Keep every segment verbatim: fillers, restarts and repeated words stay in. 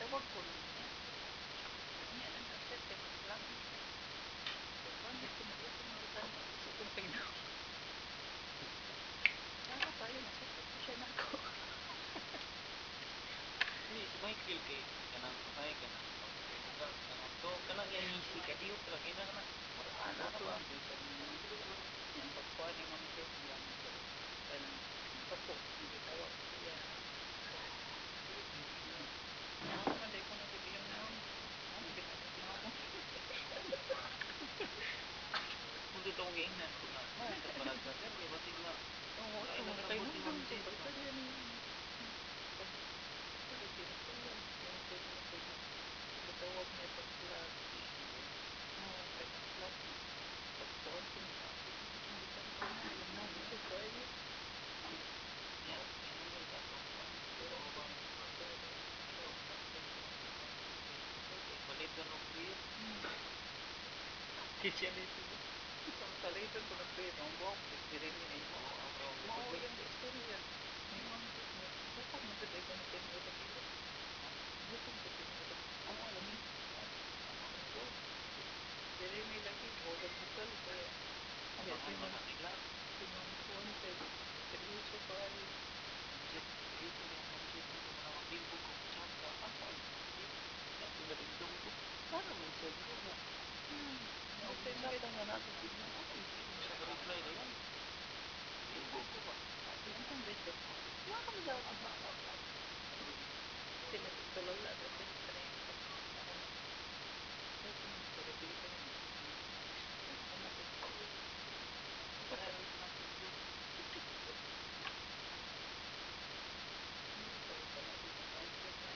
tawag ko niya. Niya lang kapit kay maglangit na. Langit ko mag-upo mga tanong. Gusto kong pinaw. Kaya tayo, nasakot ko siya na ako. Hindi, si Michael kay kanang patay ka na. Pagkakugal, kanang to, kanang yan isi ka, diyo pala, kaya na, maraan na na ba? Yung pagkuha ni Mami Ted, yung kanang kapo, nagitawag siya. Ako naman, dahil ko nabigyan naman. Ano, ginagit naman. Kung dito akong iingnan ko na, oh, kaparag ka, pero may batig na, Oo, ito mo na tayo nung doon. Basta yan yung... Ito rin tinutulong. Yung Ted mo ito na. Pagkatawag niya pag-flag. Oo, kaya mag-flag na. Pagkuhan ko na. Ito mo ito na. Alam na, ito tayo. yan, yan ang yung tatapon. Pero ba, palit ka ng priyo. Kitchen ito mo. Ang palitan ko ng priyo. Ang buwak, bigbirin niya eh. Mao yung istorya. Ngayon, bukod mo dito ito na tinuod ang ilo. Bukod mo tinuod ang ilo. Oo, alam niyo. Dili may lagi, bukal-bukal. Kaya, kaya sinong, sinong kuhan kayo. Seryoso pa ay. Panjit, dito na yung panjit na kung mga magbimbo ko, tsaka, ako ang panjit. Yan, pinarindong ko. Para may seguro na. Hmm. Okay, tsaka nga natin tignan. Ako, hindi mo siya reply na yan. Bimbo ko ba? Yan ang video. Wala mo daw ang mga Tinatulala na din sa rin. Ako na. Kaya ko nang sarili ka rin. Ako na din. parang natin yun. Kaya ka na din sa ito pa.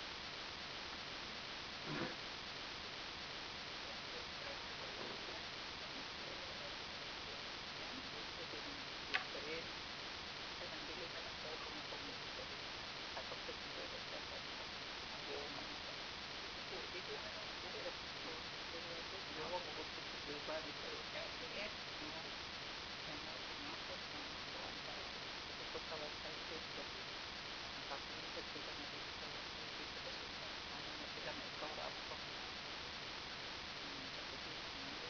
Gusto din ng different. Kanang dili na lang daw kung pumunta sa dito. Atong sa siguro sa kanang buong ano ka. Dito, dito na lang. Dili lang dito. Pero ito, buong gusto ko buba dito. Kaya, no? Kaya mo tumapos ng buwan tayo. Ito ko kawag tayo dito. Nakapunta sila na dito kawag tayo dito. Kasi ano na sila may cover up pa. Hmm, sa dito na.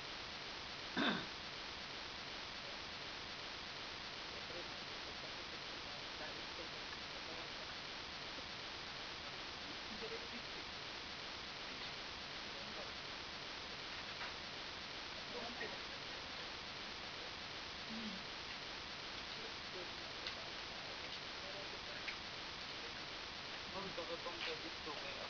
Siyempre, nakikita ko sa pagkita. Dahil ko na nagkakawag ka. Hindi rin dito. Doon pinagkakita. Hmm. Doon na ito sa S P R. Noon, baka pang dito, kaya